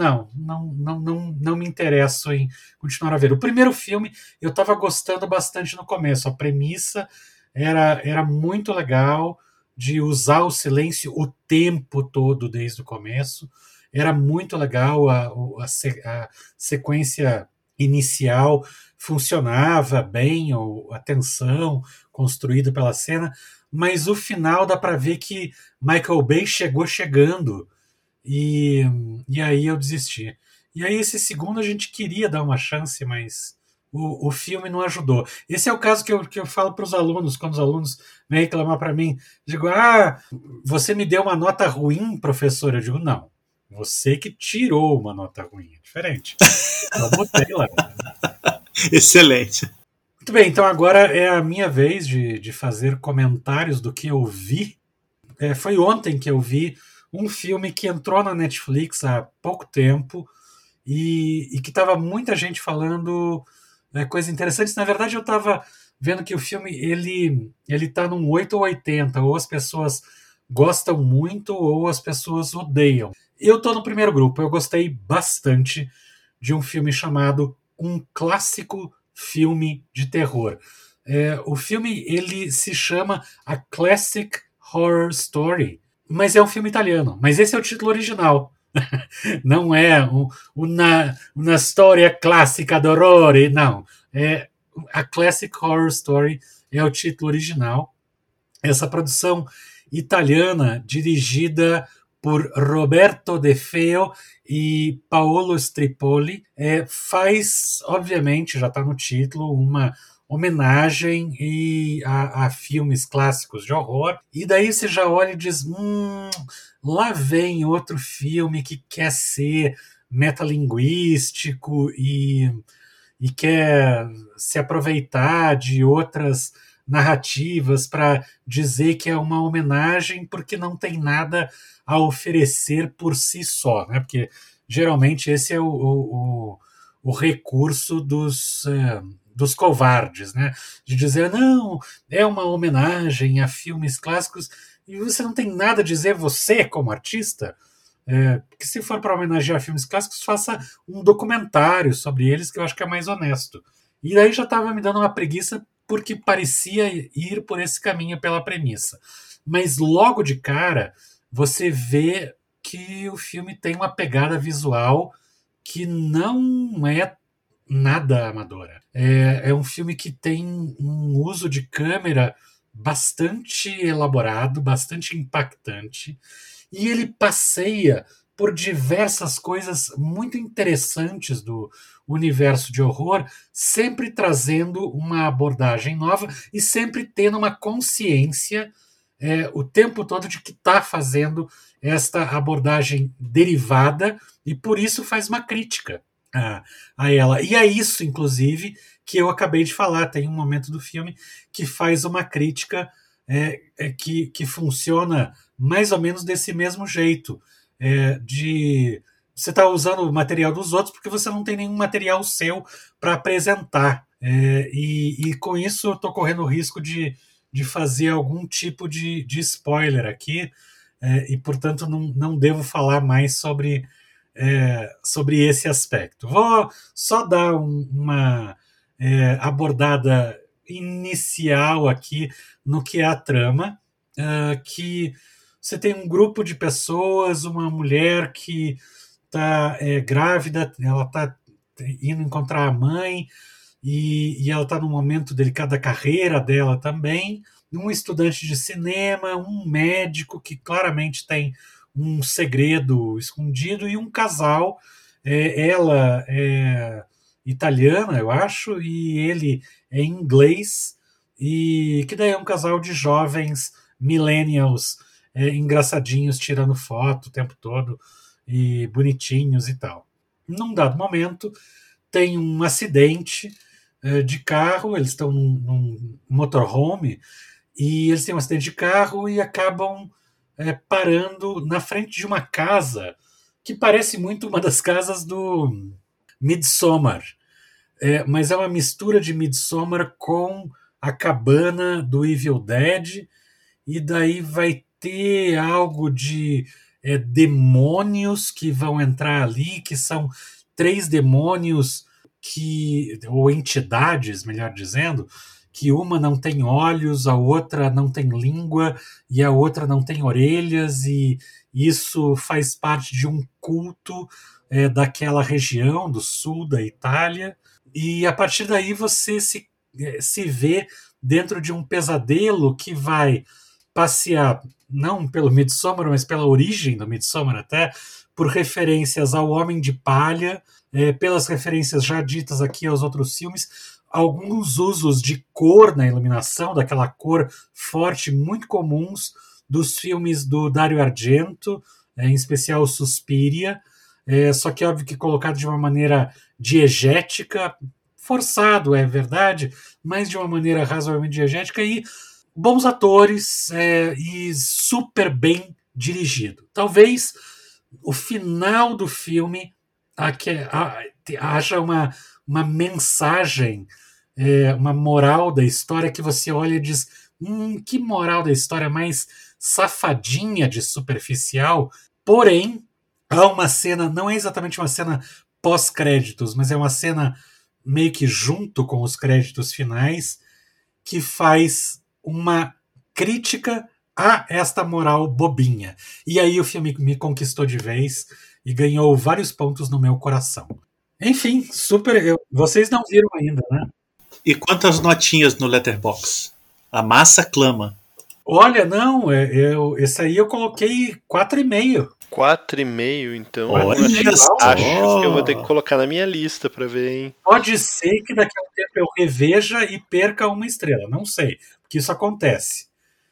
não me interesso em continuar a ver. O primeiro filme eu estava gostando bastante no começo. A premissa era muito legal, de usar o silêncio o tempo todo desde o começo. Era muito legal a sequência inicial, funcionava bem, a tensão construída pela cena, mas o final dá para ver que Michael Bay chegou chegando. E aí eu desisti. E aí esse segundo a gente queria dar uma chance, mas o filme não ajudou. Esse é o caso que eu falo para os alunos, quando os alunos vêm reclamar para mim. Digo, você me deu uma nota ruim, professor? Eu digo, não. Você que tirou uma nota ruim. É diferente. Eu botei lá. Excelente. Muito bem, então agora é a minha vez de fazer comentários do que eu vi. Foi ontem que eu vi um filme que entrou na Netflix há pouco tempo e que estava muita gente falando coisas interessantes. Na verdade, eu estava vendo que o filme ele tá num 8 ou 80, ou as pessoas gostam muito ou as pessoas odeiam. Eu estou no primeiro grupo, eu gostei bastante de um filme chamado Um Clássico Filme de Terror. O filme ele se chama A Classic Horror Story, mas é um filme italiano. Mas esse é o título original. Não é uma história clássica de horror, não. É A Classic Horror Story é o título original. Essa produção italiana, dirigida por Roberto De Feo e Paolo Stripoli, faz, obviamente, já está no título, uma homenagem a filmes clássicos de horror. E daí você já olha e diz, lá vem outro filme que quer ser metalinguístico e quer se aproveitar de outras narrativas para dizer que é uma homenagem porque não tem nada a oferecer por si só, né? Porque geralmente esse é o recurso dos covardes, né? De dizer, não, é uma homenagem a filmes clássicos e você não tem nada a dizer, você como artista, que se for para homenagear filmes clássicos, faça um documentário sobre eles, que eu acho que é mais honesto. E daí já estava me dando uma preguiça porque parecia ir por esse caminho pela premissa. Mas logo de cara, você vê que o filme tem uma pegada visual que não é nada amadora. É um filme que tem um uso de câmera bastante elaborado, bastante impactante, e ele passeia por diversas coisas muito interessantes do universo de horror, sempre trazendo uma abordagem nova e sempre tendo uma consciência o tempo todo de que está fazendo esta abordagem derivada e por isso faz uma crítica a ela. E é isso, inclusive, que eu acabei de falar. Tem um momento do filme que faz uma crítica que funciona mais ou menos desse mesmo jeito. De você está usando o material dos outros porque você não tem nenhum material seu para apresentar. E com isso eu estou correndo o risco de fazer algum tipo de spoiler aqui, e portanto não devo falar mais sobre esse aspecto. Vou só dar uma abordada inicial aqui no que é a trama, que você tem um grupo de pessoas, uma mulher que está grávida, ela está indo encontrar a mãe, e ela está num momento delicado da carreira dela também, um estudante de cinema, um médico que claramente tem um segredo escondido, e um casal, ela é italiana, eu acho, e ele é inglês, e que daí é um casal de jovens millennials engraçadinhos, tirando foto o tempo todo, e bonitinhos e tal. Num dado momento, tem um acidente de carro, eles estão num motorhome, e eles têm um acidente de carro e acabam parando na frente de uma casa que parece muito uma das casas do Midsommar, mas é uma mistura de Midsommar com a cabana do Evil Dead, e daí vai ter algo de demônios que vão entrar ali, que são 3 demônios ou entidades, melhor dizendo, que uma não tem olhos, a outra não tem língua e a outra não tem orelhas, e isso faz parte de um culto daquela região do sul da Itália, e a partir daí você se vê dentro de um pesadelo que vai passear não pelo Midsommar, mas pela origem do Midsommar até, por referências ao Homem de Palha, pelas referências já ditas aqui aos outros filmes, alguns usos de cor na iluminação, daquela cor forte, muito comuns dos filmes do Dario Argento, em especial Suspiria, só que óbvio que colocado de uma maneira diegética, forçado, é verdade, mas de uma maneira razoavelmente diegética, e bons atores e super bem dirigido. Talvez o final do filme haja uma mensagem, uma moral da história que você olha e diz: que moral da história mais safadinha de superficial. Porém, há uma cena, não é exatamente uma cena pós-créditos, mas é uma cena meio que junto com os créditos finais, que faz uma crítica a esta moral bobinha. E aí o filme me conquistou de vez e ganhou vários pontos no meu coração. Enfim, vocês não viram ainda, né? E quantas notinhas no Letterboxd? A massa clama. Olha, não, esse aí eu coloquei 4,5. 4,5, então. Olha acho que eu vou ter que colocar na minha lista pra ver, hein? Pode ser que daqui a um tempo eu reveja e perca 1 estrela, não sei, porque isso acontece.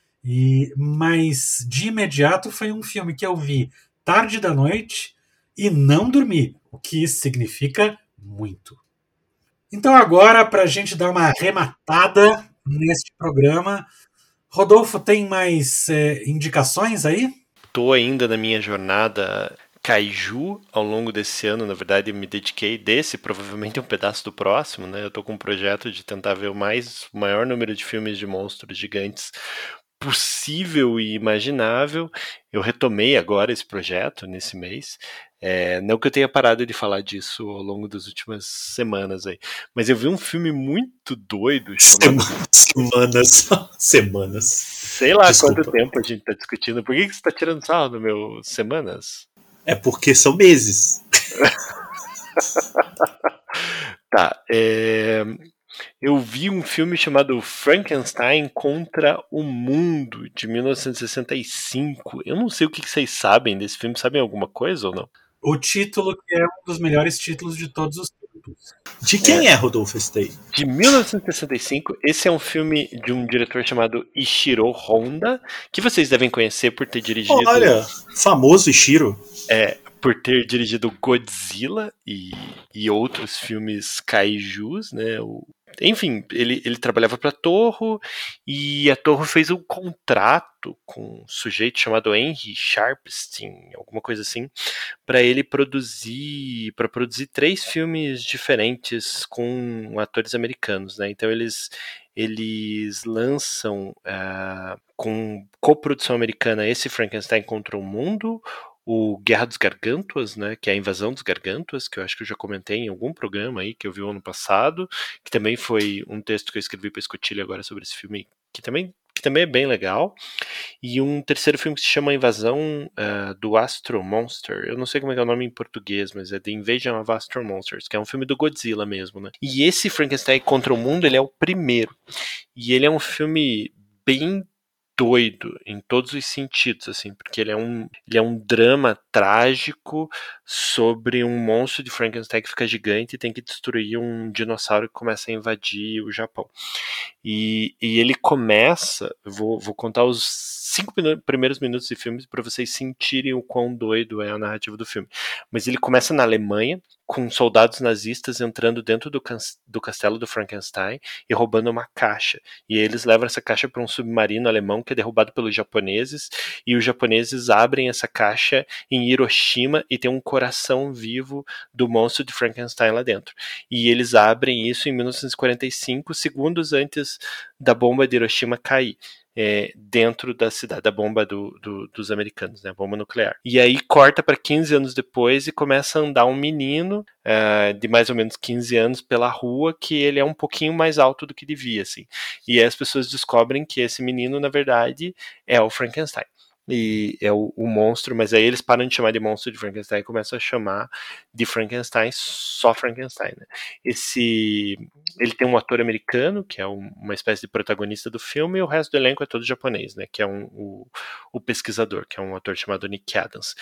Mas de imediato foi um filme que eu vi tarde da noite e não dormi, o que significa muito. Então agora, para a gente dar uma arrematada neste programa, Rodolfo, tem mais indicações aí? Estou ainda na minha jornada Kaiju ao longo desse ano. Na verdade, eu me dediquei desse, provavelmente um pedaço do próximo, né? Eu estou com um projeto de tentar ver o maior número de filmes de monstros gigantes possível e imaginável. Eu retomei agora esse projeto nesse mês. Não que eu tenha parado de falar disso ao longo das últimas semanas aí, mas eu vi um filme muito doido chamado... Semanas. Sei lá. Desculpa. Quanto tempo a gente tá discutindo. Por que você tá tirando sarro do meu semanas? É porque são meses. Tá. eu vi um filme chamado Frankenstein contra o Mundo, de 1965. Eu não sei o que vocês sabem desse filme. Sabem alguma coisa ou não? O título que é um dos melhores títulos de todos os tempos. De quem é Rodolfo Stay? De 1965, esse é um filme de um diretor chamado Ishiro Honda, que vocês devem conhecer por ter dirigido... Olha, famoso Ishiro. Por ter dirigido Godzilla e outros filmes kaijus, né? Enfim, ele trabalhava para a Toho e a Toho fez um contrato com um sujeito chamado Henry Sharpstein, alguma coisa assim, para ele produzir 3 filmes diferentes com atores americanos, né? Então eles lançam com coprodução americana esse Frankenstein contra o Mundo, o Guerra dos Gargantuas, né, que é a Invasão dos Gargantuas, que eu acho que eu já comentei em algum programa aí que eu vi ano passado, que também foi um texto que eu escrevi para Escotilha agora sobre esse filme, que também é bem legal, e um terceiro filme que se chama A Invasão do Astro Monster, eu não sei como é que é o nome em português, mas é The Invasion of Astro Monsters, que é um filme do Godzilla mesmo, né, e esse Frankenstein contra o Mundo, ele é o primeiro, e ele é um filme bem doido em todos os sentidos, assim, porque ele é um drama trágico sobre um monstro de Frankenstein que fica gigante e tem que destruir um dinossauro que começa a invadir o Japão. E ele começa, vou contar os 5 primeiros minutos de filme para vocês sentirem o quão doido é a narrativa do filme. Mas ele começa na Alemanha, com soldados nazistas entrando dentro do castelo do Frankenstein e roubando uma caixa. E eles levam essa caixa para um submarino alemão que é derrubado pelos japoneses, e os japoneses abrem essa caixa em Hiroshima e tem um coração vivo do monstro de Frankenstein lá dentro. E eles abrem isso em 1945, segundos antes da bomba de Hiroshima cair. Dentro da cidade, da bomba dos americanos, né, a bomba nuclear. E aí corta para 15 anos depois e começa a andar um menino de mais ou menos 15 anos pela rua, que ele é um pouquinho mais alto do que devia, assim. E aí as pessoas descobrem que esse menino, na verdade, é o Frankenstein. E é o monstro, mas aí eles param de chamar de monstro de Frankenstein e começam a chamar de Frankenstein só Frankenstein, né? Ele tem um ator americano, que é uma espécie de protagonista do filme, e o resto do elenco é todo japonês, né? Que é o pesquisador, que é um ator chamado Nick Adams.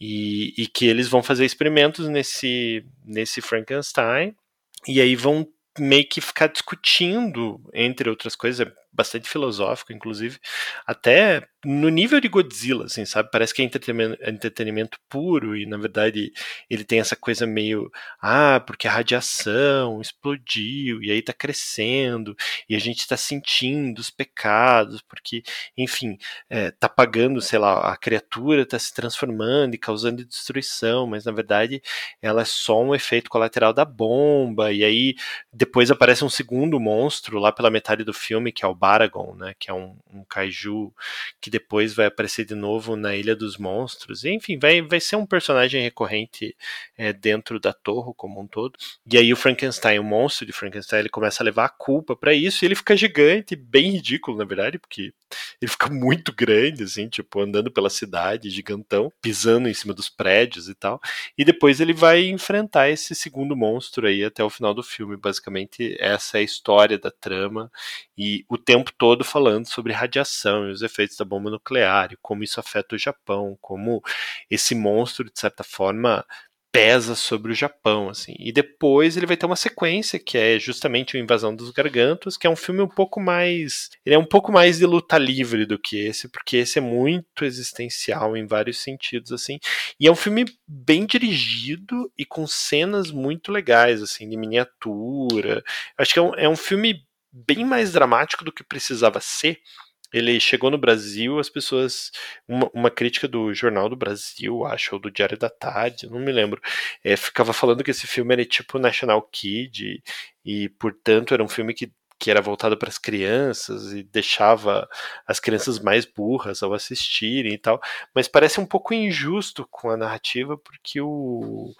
E que eles vão fazer experimentos nesse Frankenstein, e aí vão meio que ficar discutindo, entre outras coisas, é bastante filosófico, inclusive, até no nível de Godzilla, assim, sabe? Parece que é entretenimento puro e, na verdade, ele tem essa coisa meio, porque a radiação explodiu e aí tá crescendo e a gente tá sentindo os pecados, porque, enfim, tá pagando, sei lá, a criatura tá se transformando e causando destruição, mas, na verdade, ela é só um efeito colateral da bomba, e aí depois aparece um segundo monstro lá pela metade do filme, que é o Baragon, né, que é um kaiju que depois vai aparecer de novo na Ilha dos Monstros. E, enfim, vai ser um personagem recorrente dentro da Toho como um todo. E aí o Frankenstein, o monstro de Frankenstein, ele começa a levar a culpa para isso, e ele fica gigante, bem ridículo, na verdade, porque ele fica muito grande, assim, tipo, andando pela cidade, gigantão, pisando em cima dos prédios e tal. E depois ele vai enfrentar esse segundo monstro aí até o final do filme. Basicamente, essa é a história da trama, e o tempo todo falando sobre radiação e os efeitos da bomba nuclear, e como isso afeta o Japão, como esse monstro, de certa forma, pesa sobre o Japão, assim. E depois ele vai ter uma sequência que é justamente a Invasão dos Gargantos, que é um filme um pouco mais, ele é um pouco mais de luta livre do que esse, porque esse é muito existencial em vários sentidos, assim. E é um filme bem dirigido e com cenas muito legais, assim, de miniatura. Acho que é um filme bem mais dramático do que precisava ser. Ele chegou no Brasil, as pessoas. Uma crítica do Jornal do Brasil, acho, ou do Diário da Tarde, não me lembro. Ficava falando que esse filme era tipo National Kid, e portanto era um filme que era voltado para as crianças e deixava as crianças mais burras ao assistirem e tal. Mas parece um pouco injusto com a narrativa, porque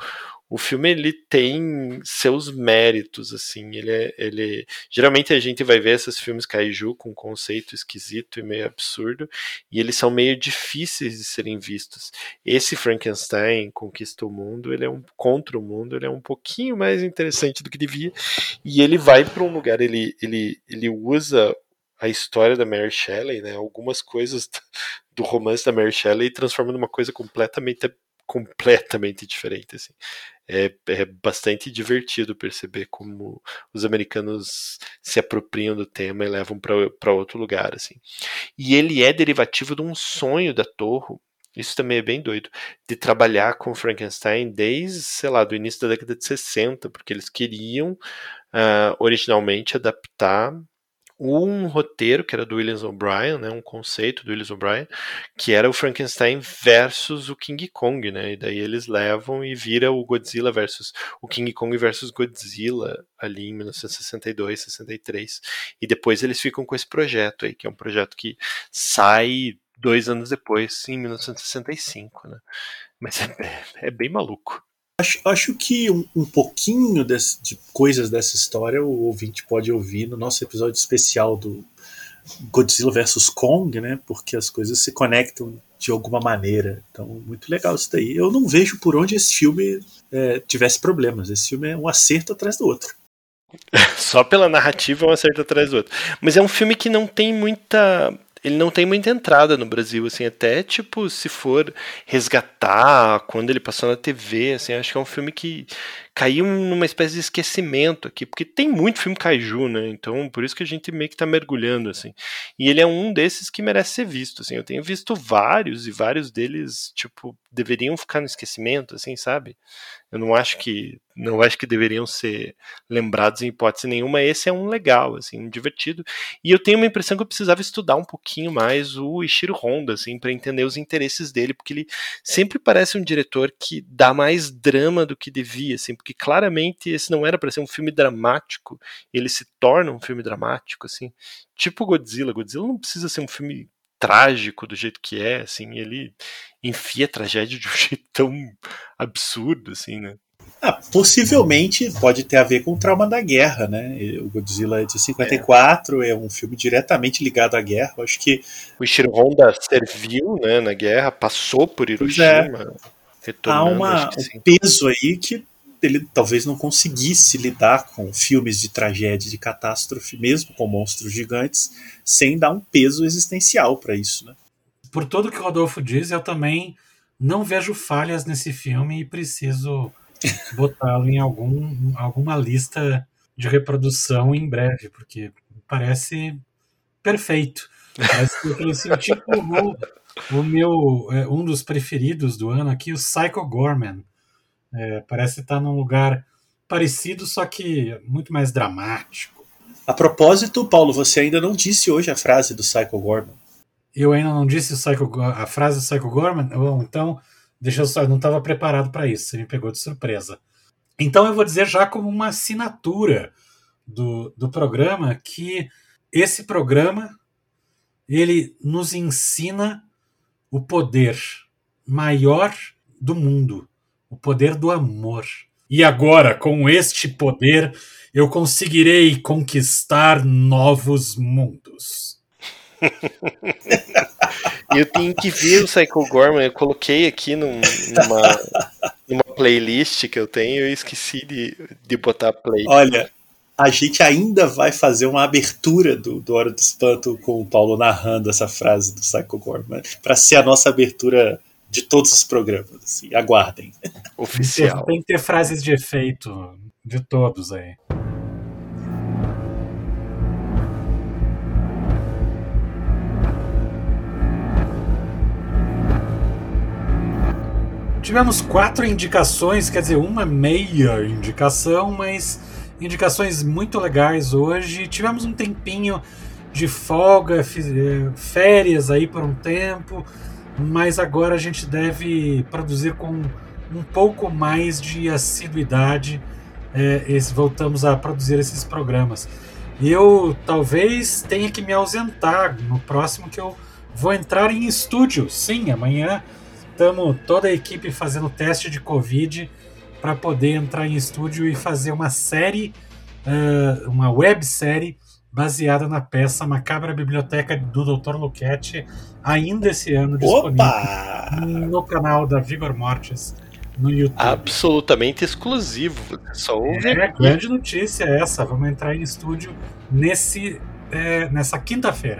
o filme ele tem seus méritos, assim, ele geralmente a gente vai ver esses filmes kaiju com um conceito esquisito e meio absurdo, e eles são meio difíceis de serem vistos. Esse Frankenstein Conquista o Mundo, ele é contra o mundo, ele é um pouquinho mais interessante do que devia, e ele vai para um lugar, ele usa a história da Mary Shelley, né, algumas coisas do romance da Mary Shelley, e transforma numa coisa completamente diferente, assim. É bastante divertido perceber como os americanos se apropriam do tema e levam para outro lugar, assim. E ele é derivativo de um sonho da Toho, isso também é bem doido, de trabalhar com Frankenstein desde, sei lá, do início da década de 60, porque eles queriam originalmente adaptar um roteiro que era do Williams O'Brien, né, um conceito do Williams O'Brien, que era o Frankenstein versus o King Kong, né, e daí eles levam e vira o Godzilla versus o King Kong versus Godzilla ali em 1962, 63, e depois eles ficam com esse projeto aí, que é um projeto que sai 2 anos depois, em 1965, né, mas é bem maluco. Acho que um pouquinho de coisas dessa história o ouvinte pode ouvir no nosso episódio especial do Godzilla vs Kong, né? Porque as coisas se conectam de alguma maneira. Então, muito legal isso daí. Eu não vejo por onde esse filme tivesse problemas. Esse filme é um acerto atrás do outro. Só pela narrativa é um acerto atrás do outro. Mas é um filme que não tem muita... Ele não tem muita entrada no Brasil, assim, até, tipo, se for resgatar quando ele passou na TV, assim, acho que é um filme que caiu numa espécie de esquecimento aqui, porque tem muito filme kaiju, né, então por isso que a gente meio que tá mergulhando, assim, e ele é um desses que merece ser visto, assim, eu tenho visto vários, e vários deles, tipo, deveriam ficar no esquecimento, assim, sabe? Eu não acho que deveriam ser lembrados em hipótese nenhuma. Esse é um legal, assim, um divertido. E eu tenho uma impressão que eu precisava estudar um pouquinho mais o Ishiro Honda, assim, para entender os interesses dele, porque ele sempre parece um diretor que dá mais drama do que devia, assim, porque claramente esse não era para ser um filme dramático, ele se torna um filme dramático, assim, tipo Godzilla. Godzilla não precisa ser um filme trágico do jeito que é, assim, ele enfia a tragédia de um jeito tão absurdo, assim, né? Possivelmente pode ter a ver com o trauma da guerra, né? O Godzilla é de 54, é um filme diretamente ligado à guerra. Eu acho que o Ishiro Honda serviu, né, na guerra, passou por Hiroshima, retornando. Há um peso aí que ele talvez não conseguisse lidar com filmes de tragédia, de catástrofe, mesmo com monstros gigantes, sem dar um peso existencial para isso, né? Por tudo que o Rodolfo diz, eu também não vejo falhas nesse filme e preciso botá-lo em alguma lista de reprodução em breve, porque parece perfeito. Parece que eu senti o meu um dos preferidos do ano aqui, o Psycho Gorman. Parece estar num lugar parecido, só que muito mais dramático. A propósito, Paulo, você ainda não disse hoje a frase do Psycho Gorman. Eu ainda não disse a frase do Psycho Gorman? Bom, então, eu não estava preparado para isso, você me pegou de surpresa. Então eu vou dizer já como uma assinatura do programa que esse programa ele nos ensina o poder maior do mundo, o poder do amor. E agora, com este poder, eu conseguirei conquistar novos mundos. Eu tenho que ver o Psycho Gorman. Eu coloquei aqui numa playlist que eu tenho, eu esqueci de botar play. Olha, a gente ainda vai fazer uma abertura do Hora do Espanto com o Paulo narrando essa frase do Psycho Gorman, para ser a nossa abertura de todos os programas. Assim, aguardem. Oficial. Tem que ter frases de efeito de todos aí. Tivemos 4 indicações, quer dizer, uma meia indicação, mas indicações muito legais hoje. Tivemos um tempinho de folga, férias aí por um tempo, mas agora a gente deve produzir com um pouco mais de assiduidade. Voltamos a produzir esses programas. Eu talvez tenha que me ausentar no próximo, que eu vou entrar em estúdio. Sim, amanhã estamos toda a equipe fazendo teste de Covid para poder entrar em estúdio e fazer uma série, uma websérie baseada na peça Macabra Biblioteca do Dr. Luquete, ainda esse ano disponível no canal da Vigor Mortis no YouTube. Absolutamente exclusivo. Só grande notícia essa. Vamos entrar em estúdio nessa quinta-feira.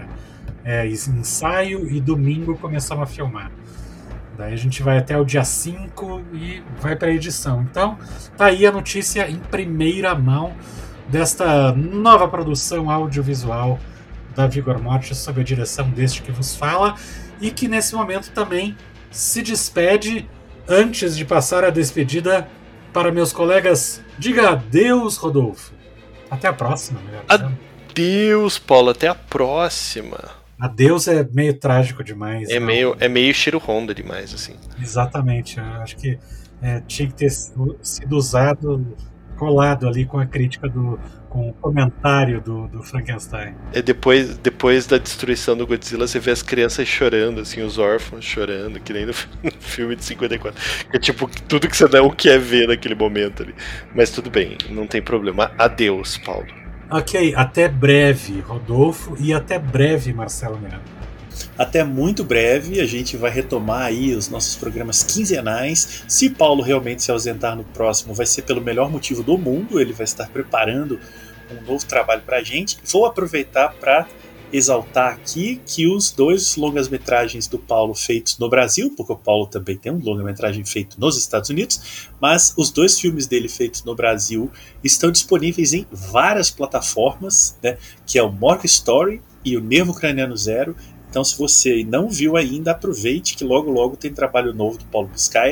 Ensaio e domingo começamos a filmar. Daí a gente vai até o dia 5 e vai para a edição. Então, tá aí a notícia em primeira mão desta nova produção audiovisual da Vigor Mortis, sob a direção deste que vos fala, e que nesse momento também se despede. Antes de passar a despedida para meus colegas, diga adeus, Rodolfo. Até a próxima, melhor dizendo. Adeus, Paulo, até a próxima. Adeus é meio trágico demais. É meio Shiro Honda demais, assim. Exatamente, eu acho que tinha que ter sido usado, colado ali com a crítica com o comentário do Frankenstein. Depois da destruição do Godzilla, você vê as crianças chorando, assim, os órfãos chorando, que nem no filme de 54. É tipo, tudo que você não quer ver naquele momento ali. Mas tudo bem, não tem problema. Adeus, Paulo. Ok, até breve, Rodolfo, e até breve, Marcelo Miranda. Até muito breve, a gente vai retomar aí os nossos programas quinzenais. Se Paulo realmente se ausentar no próximo, vai ser pelo melhor motivo do mundo, ele vai estar preparando um novo trabalho pra gente. Vou aproveitar para exaltar aqui que os 2 longas-metragens do Paulo feitos no Brasil, porque o Paulo também tem um longa-metragem feito nos Estados Unidos, mas os 2 filmes dele feitos no Brasil estão disponíveis em várias plataformas, né, que é o Morgue Story e o Nervo Craniano Zero. Então, se você não viu ainda, aproveite que logo logo tem trabalho novo do Paulo Biscaia.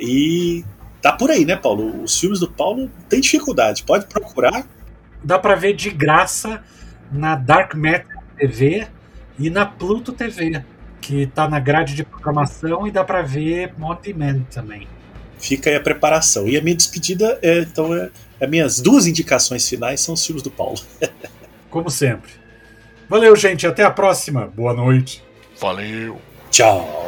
E tá por aí, né, Paulo? Os filmes do Paulo tem dificuldade, pode procurar. Dá pra ver de graça na Dark Matter TV e na Pluto TV, que tá na grade de programação, e dá pra ver on demand também. Fica aí a preparação. E a minha despedida as minhas 2 indicações finais são os filmes do Paulo. Como sempre. Valeu, gente. Até a próxima. Boa noite. Valeu. Tchau.